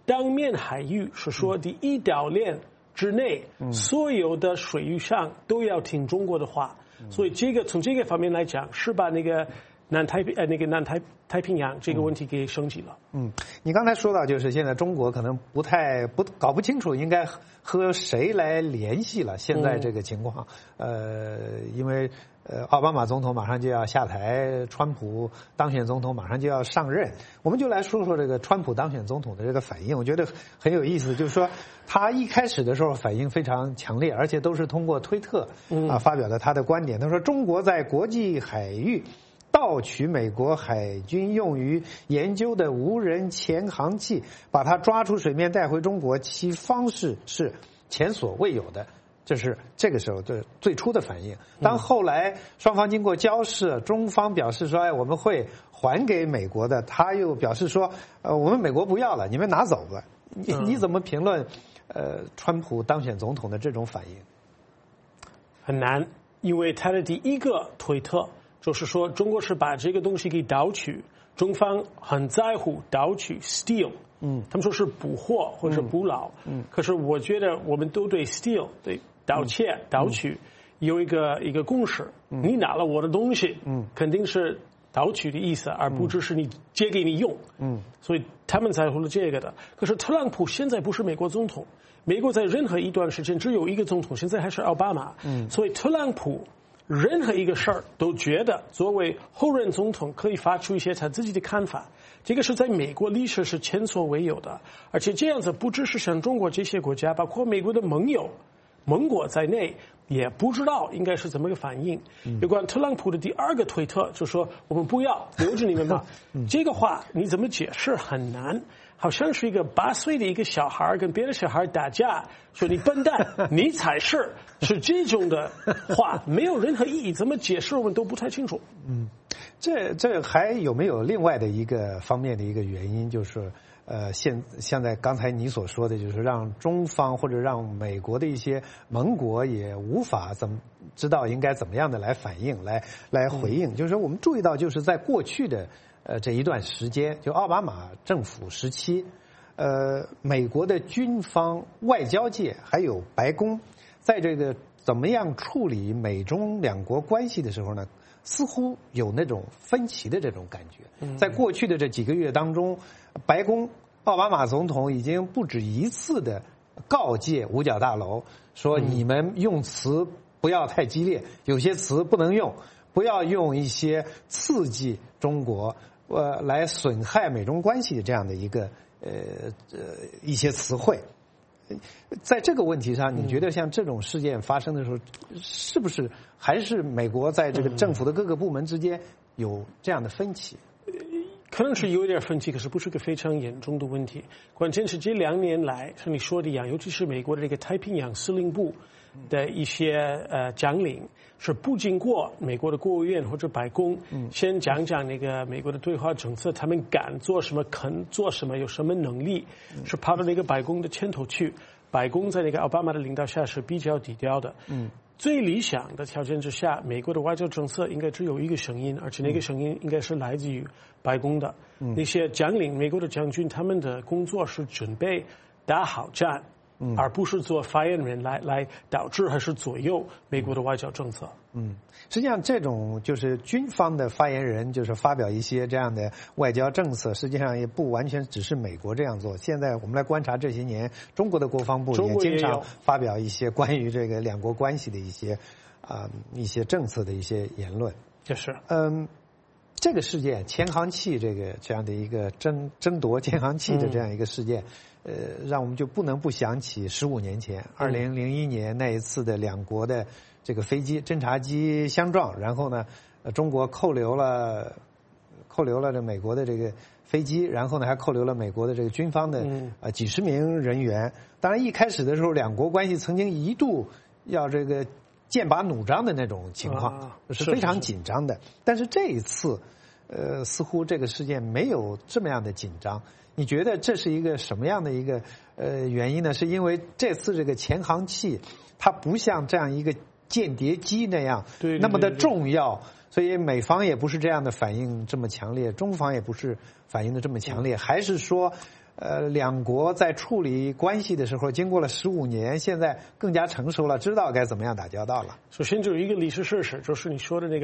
当面海域是说第一岛链之内，所有的水域上都要听中国的话，所以从这个方面来讲，是把那个南太平洋这个问题给升级了。 你刚才说到就是现在中国可能搞不清楚应该和谁来联系了。现在这个情况，因为奥巴马总统马上就要下台，川普当选总统马上就要上任，我们就来说说这个川普当选总统的这个反应。我觉得很有意思，就是说他一开始的时候反应非常强烈，而且都是通过推特发表了他的观点。他说中国在国际海域盗取美国海军用于研究的无人潜航器，把它抓出水面带回中国，其方式是前所未有的。这是这个时候的最初的反应。当后来双方经过交涉，中方表示说，我们会还给美国的，他又表示说，我们美国不要了，你们拿走吧。你怎么评论川普当选总统的这种反应？ 很难，因为他的第一个推特就是说中国是把这个东西给盗取，中方很在乎盗取 steal。他们说是捕获或者捕捞。可是我觉得我们都对 steal 对盗窃盗取有一个共识。你拿了我的东西，肯定是盗取的意思，而不只是你借给你用。所以他们在乎了这个的。可是特朗普现在不是美国总统，美国在任何一段时间只有一个总统，现在还是奥巴马。所以特朗普任何一个事儿都觉得作为后任总统可以发出一些他自己的看法，这个是在美国历史是前所未有的。而且这样子不只是像中国这些国家，包括美国的盟国在内也不知道应该是怎么个反应。有关特朗普的第二个推特就说我们不要留着你们吧。这个话你怎么解释很难，好像是一个8岁的一个小孩跟别的小孩打架，说你笨蛋，你才是这种的话，没有任何意义，怎么解释我们都不太清楚。 这还有没有另外的一个方面的一个原因，就是现在刚才你所说的，就是让中方或者让美国的一些盟国也无法知道应该怎么样的来反应，来回应。就是说我们注意到，就是在过去的这一段时间，就奥巴马政府时期，美国的军方、外交界还有白宫，在这个怎么样处理美中两国关系的时候呢，似乎有那种分歧的这种感觉。在过去的这几个月当中，白宫奥巴马总统已经不止一次的告诫五角大楼说，你们用词不要太激烈，有些词不能用，不要用一些刺激中国来损害美中关系的这样的一些词汇。在这个问题上，你觉得像这种事件发生的时候，是不是还是美国在这个政府的各个部门之间有这样的分歧？ 可能是有点分歧，可是不是个非常严重的问题。关键是这2年来，像你说的一样，尤其是美国的这个太平洋司令部的一些将领，是不经过美国的国务院或者白宫，先讲那个美国的对华政策，他们敢做什么，肯做什么，有什么能力，是跑到那个白宫的前头去。白宫在那个奥巴马的领导下是比较低调的。最理想的条件之下，美国的外交政策应该只有一个声音，而且那个声音应该是来自于白宫的。那些将领，美国的将军，他们的工作是准备打好战，而不是做发言人来导致还是左右美国的外交政策。 实际上这种就是军方的发言人就是发表一些这样的外交政策，实际上也不完全只是美国这样做。现在我们来观察这些年，中国的国防部也经常发表一些关于这个两国关系的一些政策的一些言论。 就是这个事件潜航器这样的一个争夺潜航器的这样一个事件，让我们就不能不想起15年前2001年那一次的两国的这个飞机侦察机相撞，然后呢，中国扣留了这美国的这个飞机，然后呢还扣留了美国的这个军方的几十名人员。当然一开始的时候，两国关系曾经一度要这个剑拔弩张的那种情况，是非常紧张的。但是这一次，似乎这个事件没有这么样的紧张。你觉得这是一个什么样的一个原因呢？是因为这次这个潜航器它不像这样一个间谍机那样那么的重要，所以美方也不是这样的反应这么强烈，中方也不是反应的这么强烈，还是说两国在处理关系的时候，经过了15年，现在更加成熟了，知道该怎么样打交道了。 首先就有一个历史事实，就是你说的那个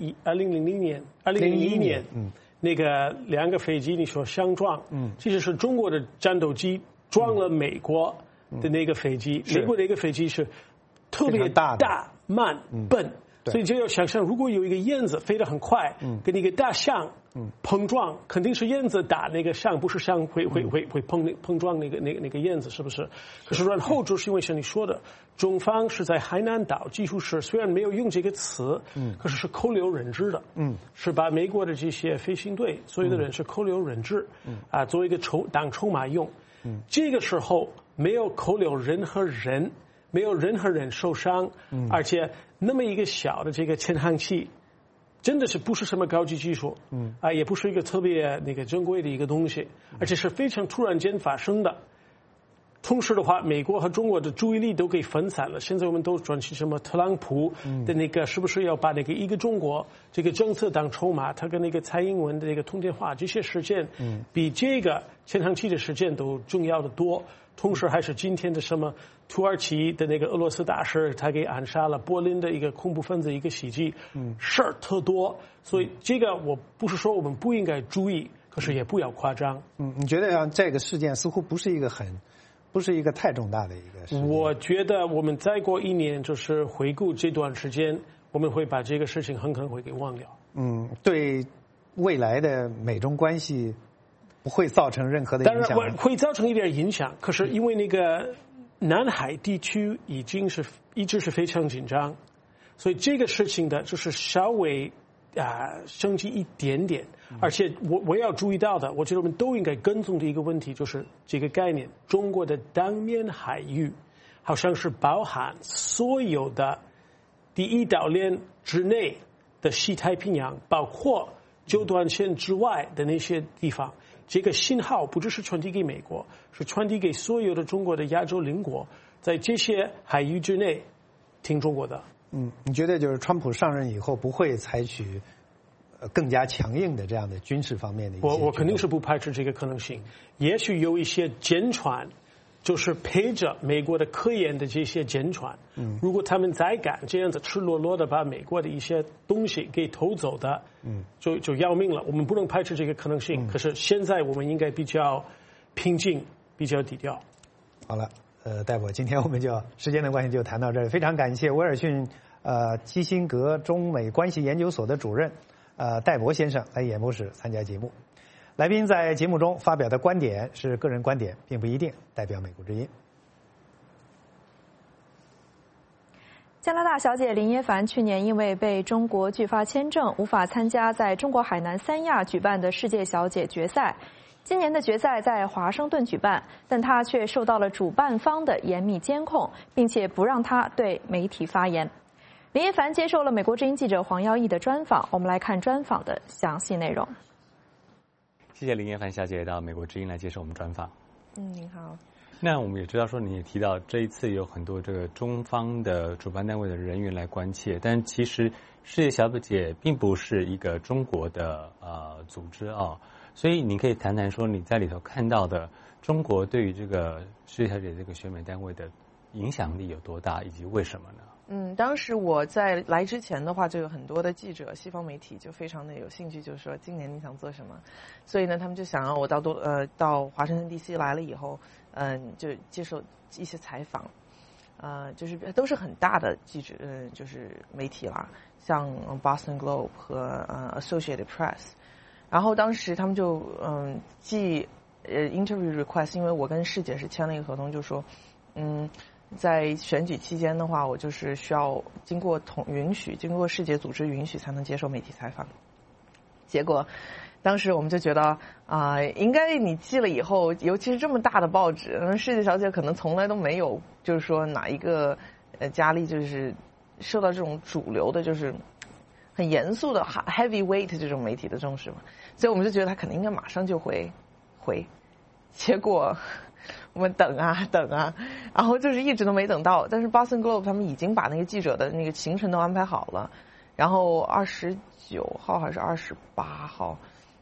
2001年，那个2个飞机你说相撞，其实是中国的战斗机撞了美国的那个飞机，美国的一个飞机是特别大、慢、笨。所以就要想象，如果有一个燕子飞得很快，跟一个大象碰撞，肯定是燕子打那个象，不是象会碰撞那个燕子，是不是？可是然后就是因为像你说的，中方是在海南岛，几乎是虽然没有用这个词，可是是扣留人质的，是把美国的这些飞行队所有的人是扣留人质，作为一个当筹码用。这个时候没有扣留任何人。没有任何人受伤，而且那么一个小的这个潜航器，真的是不是什么高级技术，也不是一个特别那个珍贵的一个东西，而且是非常突然间发生的。同时的话，美国和中国的注意力都给分散了。现在我们都转去什么特朗普的那个，是不是要把那个一个中国这个政策当筹码？他跟那个蔡英文的那个通电话，这些事件，比这个潜航器的事件都重要的多。同时还是今天的什么土耳其的那个俄罗斯大使，他给暗杀了柏林的一个恐怖分子一个袭击，事儿特多。所以这个我不是说我们不应该注意，可是也不要夸张。 你觉得这个事件似乎不是一个太重大的一个事件？ 我觉得我们再过1年，就是回顾这段时间，我们会把这个事情很可能会给忘掉。 对未来的美中关系不会造成任何的影响。 当然会造成一点影响，可是因为那个南海地区一直是非常紧张，所以这个事情的就是稍微升级一点点。而且我要注意到的，我觉得我们都应该跟踪的一个问题就是这个概念：中国的当面海域好像是包含所有的第一岛链之内的西太平洋，包括九段线之外的那些地方。这个信号不只是传递给美国，是传递给所有的中国的亚洲邻国，在这些海域之内听中国的。 你觉得就是川普上任以后不会采取更加强硬的这样的军事方面的一些？ 我肯定是不排斥这个可能性。也许有一些舰船，就是陪着美国的科研的这些舰船，如果他们再敢这样子赤裸裸的把美国的一些东西给偷走的，就要命了。我们不能排斥这个可能性。可是现在我们应该比较平静，比较低调。 好了，戴博，今天我们就时间的关系就谈到这里。非常感谢威尔逊基辛格中美关系研究所的主任戴博先生来演播室参加节目。来宾在节目中发表的观点是个人观点，并不一定代表美国之音。 加拿大小姐林耶凡去年因为被中国拒发签证，无法参加在中国海南三亚举办的世界小姐决赛。今年的决赛在华盛顿举办，但她却受到了主办方的严密监控，并且不让她对媒体发言。林耶凡接受了美国之音记者黄耀义的专访，我们来看专访的详细内容。 谢谢林耶凡小姐到美国之音来接受我们专访。 您好。 那我们也知道说，你也提到这一次有很多这个中方的主办单位的人员来关切，但其实世界小姐并不是一个中国的组织所以你可以谈谈说你在里头看到的中国对于这个世界小姐这个选美单位的影响力有多大，以及为什么呢？ 当时我在来之前的话，就有很多的记者、西方媒体就非常的有兴趣，就是说今年你想做什么？所以呢，他们就想让我到华盛顿 DC 来了以后，就接受一些采访，就是都是很大的记者，就是媒体啦，像 Boston Globe 和Associated Press。然后当时他们就寄interview request， 因为我跟世姐是签了一个合同，就说在选举期间的话，我就是需要经过经过世界组织允许才能接受媒体采访。结果当时我们就觉得应该你寄了以后，尤其是这么大的报纸，世界小姐可能从来都没有就是说哪一个佳丽就是受到这种主流的就是很严肃的 heavyweight 这种媒体的重视嘛，所以我们就觉得他肯定应该马上就会回。结果我们等啊，然后就是一直都没等到。但是 Boston Globe 他们已经把那个记者的那个行程都安排好了，然后29号还是28号，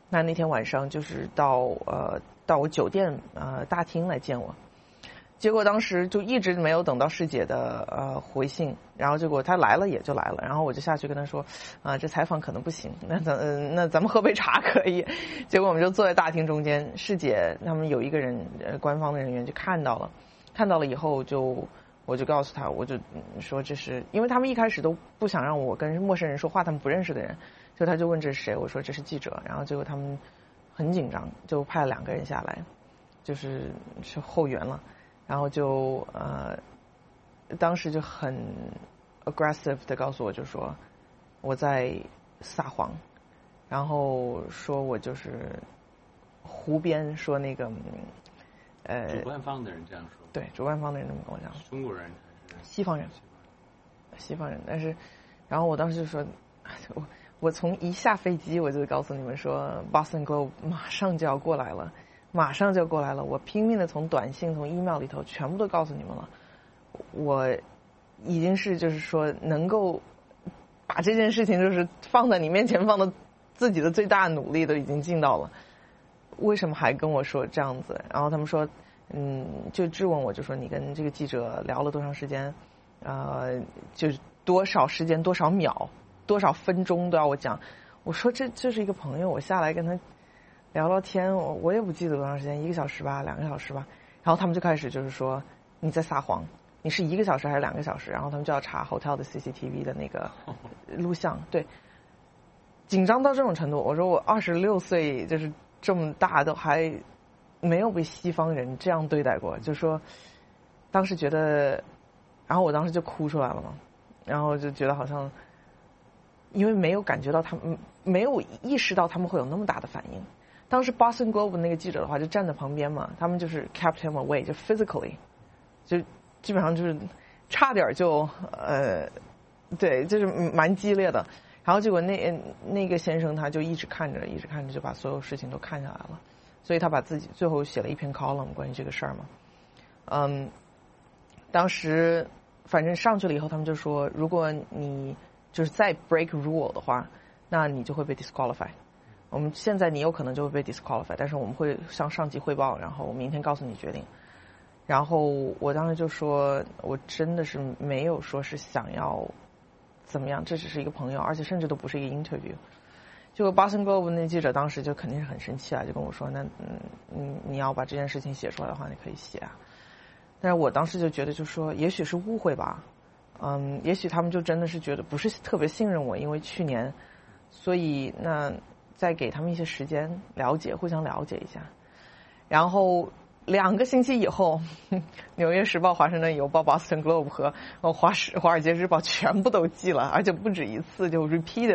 那天晚上就是到我酒店大厅来见我。结果当时就一直没有等到师姐的回信，然后结果她来了也就来了，然后我就下去跟她说这采访可能不行，那咱们喝杯茶可以。结果我们就坐在大厅中间，师姐他们有一个人官方的人员就看到了以后我就告诉他，我就说这是因为他们一开始都不想让我跟陌生人说话，他们不认识的人，就他就问这是谁，我说这是记者，然后结果他们很紧张，就派了2个人下来，就是后援了。然后就当时就很 aggressive 的告诉我，就说我在撒谎，然后说我就是胡编，说那个主办方的人这样说。 对，主办方的人这么跟我讲。 中国人还是西方人？西方人。但是，然后我当时就说，我从一下飞机我就告诉你们说 ，Boston Globe 马上就要过来了。马上就过来了，我拼命的从短信、从 email 里头全部都告诉你们了。我已经是就是说能够把这件事情就是放在你面前，放到自己的最大努力都已经尽到了。为什么还跟我说这样子？然后他们说，就质问我，就说你跟这个记者聊了多长时间？就是多少时间、多少秒、多少分钟都要我讲。我说这是一个朋友，我下来跟他聊聊天，我也不记得多长时间，1个小时吧，2个小时吧。然后他们就开始就是说你在撒谎，你是1个小时还是2个小时？然后他们就要查 hotel 的 CCTV 的那个录像。对，紧张到这种程度。我说我26岁，就是这么大都还没有被西方人这样对待过，就说当时觉得，然后我当时就哭出来了嘛，然后就觉得好像因为没有感觉到他们，没有意识到他们会有那么大的反应。当时 Boston Globe 那个记者的话就站在旁边嘛，他们就是 kept him away， 就 physically， 就基本上就是差点就对，就是蛮激烈的。然后结果那个先生他就一直看着，就把所有事情都看下来了，所以他把自己最后写了一篇 column 关于这个事儿嘛。当时反正上去了以后，他们就说，如果你就是再 break rule 的话，那你就会被 disqualify。我们现在你有可能就会被 disqualify， 但是我们会向上级汇报，然后我明天告诉你决定。然后我当时就说，我真的是没有说是想要怎么样，这只是一个朋友，而且甚至都不是一个 interview。结果 Boston Globe 那记者当时就肯定是很生气啊，就跟我说，那你要把这件事情写出来的话，你可以写啊。但是我当时就觉得，就说也许是误会吧，也许他们就真的是觉得不是特别信任我，因为去年，所以那再给他们一些时间互相了解一下。然后2个星期以后，《纽约时报》、《华盛顿邮报》、《Boston Globe》和华尔街日报全部都寄了，而且不止一次，就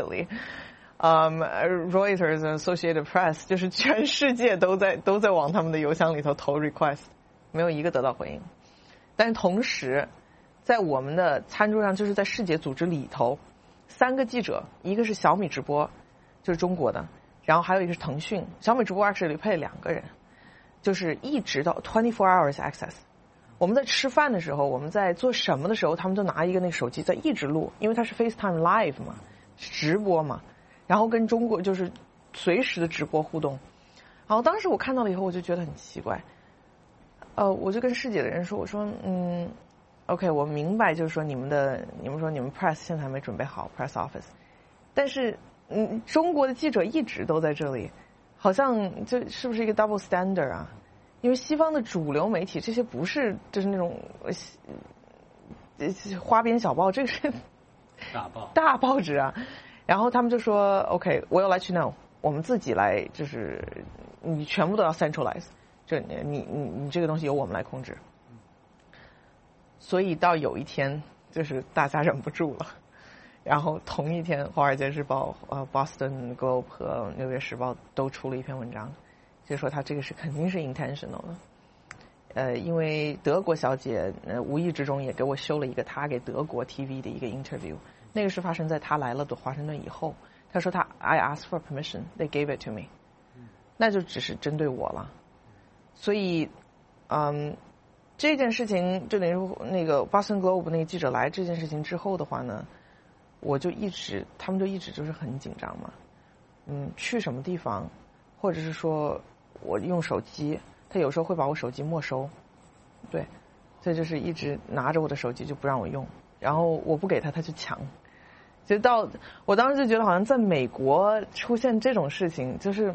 repeatedly。Reuters、Associated Press， 就是全世界都在往他们的邮箱里头投 request， 没有一个得到回应。但是同时，在我们的餐桌上，就是在世界组织里头，3个记者，一个是小米直播，就是中国的，然后还有一个是腾讯。小米直播 actually 配了2个人，就是一直到 24 hours access。我们在吃饭的时候，我们在做什么的时候，他们就拿一个那个手机在一直录，因为它是 FaceTime Live 嘛，直播嘛，然后跟中国就是随时的直播互动。然后当时我看到了以后，我就觉得很奇怪，我就跟师姐的人说，我说OK， 我明白，就是说你们说你们 press 现在还没准备好 press office， 但是中国的记者一直都在这里，好像就是不是一个 double standard 啊？因为西方的主流媒体这些不是就是那种花边小报，这个是大报纸啊。然后他们就说 OK， 我要let you know， 我们自己来，就是你全部都要 centralize， 就你这个东西由我们来控制。所以到有一天，就是大家忍不住了，然后同一天，《华尔街日报》、Boston Globe 和《纽约时报》都出了一篇文章，就说他这个是肯定是 intentional 的。因为德国小姐无意之中也给我修了一个他给德国 TV 的一个 interview， 那个是发生在他来了的华盛顿以后。他说I asked for permission, they gave it to me， 那就只是针对我了。所以，这件事情就等于那个 Boston Globe 那个记者来这件事情之后的话呢，他们就一直就是很紧张嘛，去什么地方或者是说我用手机，他有时候会把我手机没收，对，所以就是一直拿着我的手机就不让我用，然后我不给他，他就抢。就到我当时就觉得好像在美国出现这种事情，就是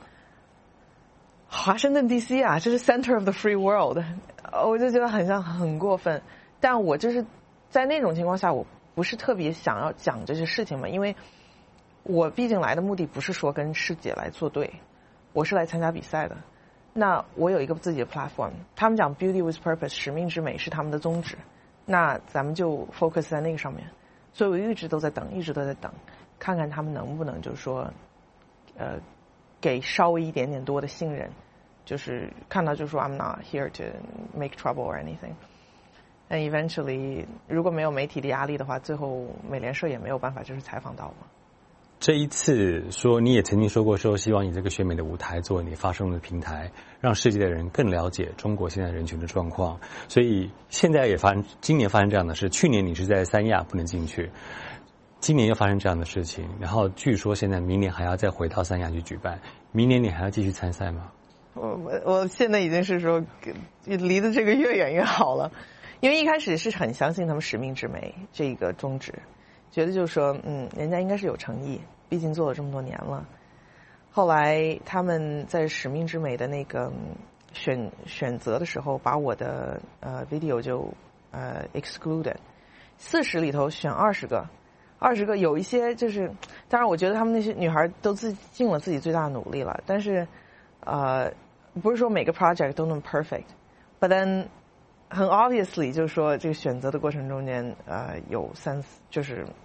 华盛顿 DC 啊，这是 center of the free world， 我就觉得很过分。但我就是在那种情况下，我不是特别想要讲这些事情嘛，因为我毕竟来的目的不是说跟师姐来作对，我是来参加比赛的。那我有一个自己的 platform， 他们讲 beauty with purpose， 使命之美是他们的宗旨，那咱们就 focus 在那个上面。所以我一直都在等，看看他们能不能就是说，给稍微一点点多的信任，就是看到就是说 I'm not here to make trouble or anything。And eventually， 如果没有媒体的压力的话，最后美联社也没有办法就是采访到我。 这一次说你也曾经说过说希望以这个选美的舞台作为你发声的平台，让世界的人更了解中国现在人权的状况。所以现在今年发生这样的事，去年你是在三亚不能进去，今年又发生这样的事情，然后据说现在明年还要再回到三亚去举办，明年你还要继续参赛吗？ 我现在已经是说离得这个越远越好了，因为一开始是很相信他们使命之美这个宗旨。觉得就是说，人家应该是有诚意，毕竟做了这么多年了。后来他们在使命之美的那个选择的时候，把我的video 就excluded， 40里头选20个，有一些就是，当然我觉得他们那些女孩都尽了自己最大的努力了，但是不是说每个 project 都那么 perfect，but then。很 obviously 就是说这个选择的过程中间有就是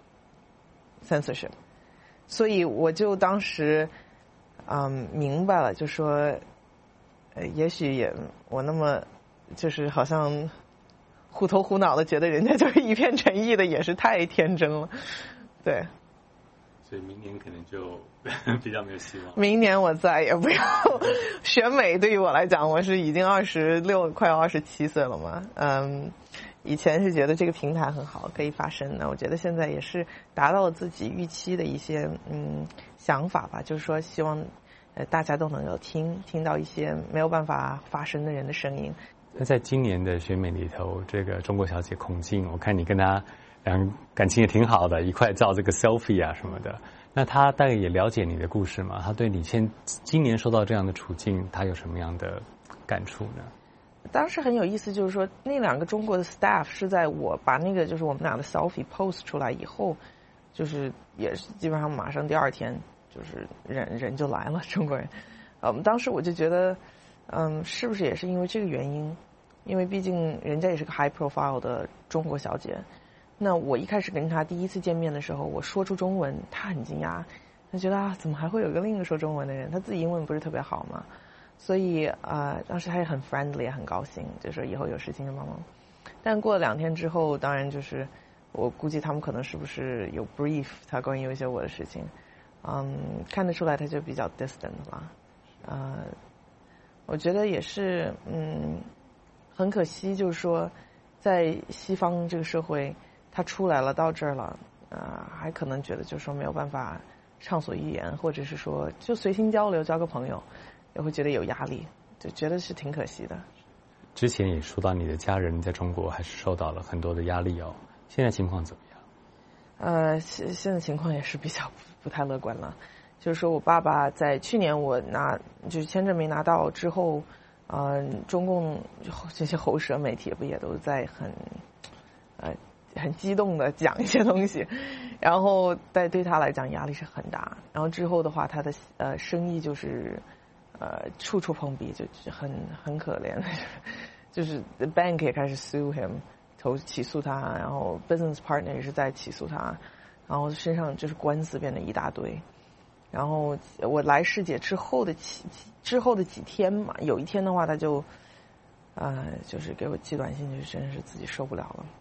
censorship， 所以我就当时明白了，就说也许也我那么就是好像虎头虎脑的觉得人家就是一片诚意的，也是太天真了，对。 所以明年可能就比较没有希望。 明年我再也不要选美，对于我来讲，我是已经26快要27岁了嘛。以前是觉得这个平台很好，可以发声的。我觉得现在也是达到了自己预期的一些想法吧，就是说希望大家都能够听到一些没有办法发声的人的声音。 那在今年的选美里头，这个中国小姐孔静，我看你跟她感情也挺好的，一块照这个 selfie 啊什么的。那他大概也了解你的故事嘛？他对你今年受到这样的处境，他有什么样的感触呢？ 当时很有意思，就是说那2个中国的 staff 是在我把那个就是我们俩的 selfie post 出来以后，就是也是基本上马上第2天就是人就来了，中国人。当时我就觉得，是不是也是因为这个原因？因为毕竟人家也是个 high profile 的中国小姐。那我一开始跟他第一次见面的时候，我说出中文，他很惊讶，他觉得怎么还会有另一个说中文的人？他自己英文不是特别好嘛，所以当时他也很 friendly， 也很高兴，就说以后有事情就帮忙。但过了2天之后，当然就是我估计他们可能是不是有 brief 他关于一些我的事情，看得出来他就比较 distant 了。我觉得也是，很可惜，就是说在西方这个社会。他出来了，到这儿了，还可能觉得就是说没有办法畅所欲言，或者是说就随心交流，交个朋友，也会觉得有压力，就觉得是挺可惜的。 之前也说到你的家人在中国还是受到了很多的压力哦，现在情况怎么样？现在情况也是比较不太乐观了。就是说我爸爸在去年我就是签证没拿到之后，中共这些喉舌媒体不也都在很激动的讲一些东西，然后对他来讲压力是很大。然后之后的话，他的生意就是处处碰壁，就很可怜，就是 bank 也开始 sue him， 起诉他，然后 business partner 也是在起诉他，然后身上就是官司变得一大堆。然后我来师姐之后的几天嘛，有一天的话，他就是给我寄短信，就真是自己受不了了。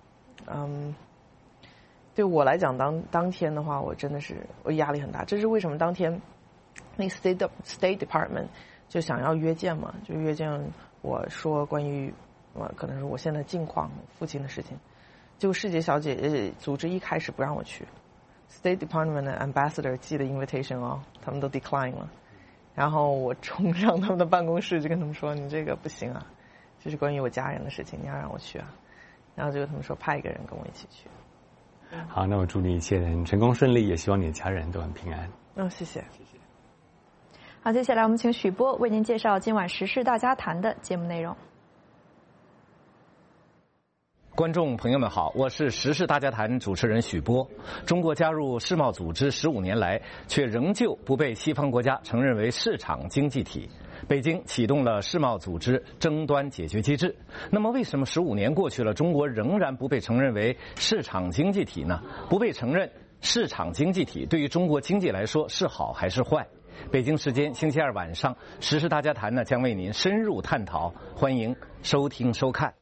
对我来讲，当天的话，我真的是我压力很大。这是为什么当天那 State Department 就想要约见嘛，就约见我说关于可能是我现在近况父亲的事情。结果师姐小姐组织一开始不让我去，State Department 的 Ambassador 寄的 invitation 他们都 decline 了。 然后我冲上他们的办公室就跟他们说：“你这个不行啊，这是关于我家人的事情，你要让我去啊。”然后就跟他们说派一个人跟我一起去。 好，那我祝你一切成功顺利，也希望你的家人都很平安。 谢谢。 好，接下来我们请许波为您介绍今晚时事大家谈的节目内容。 观众朋友们好，我是时事大家谈主持人许波。中国加入世贸组织15年来，却仍旧不被西方国家承认为市场经济体。北京启动了世贸组织争端解决机制。那么，为什么15年过去了，中国仍然不被承认为市场经济体呢？不被承认市场经济体对于中国经济来说是好还是坏？北京时间星期二晚上，时事大家谈呢将为您深入探讨，欢迎收听收看。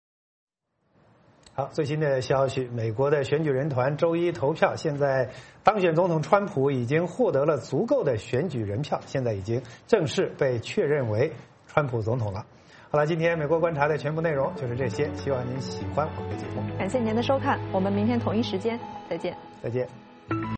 好，最新的消息，美国的选举人团周一投票，现在当选总统川普已经获得了足够的选举人票，现在已经正式被确认为川普总统了。好了，今天美国观察的全部内容就是这些，希望您喜欢我们的节目。 感谢您的收看，我们明天同一时间再见。 再见。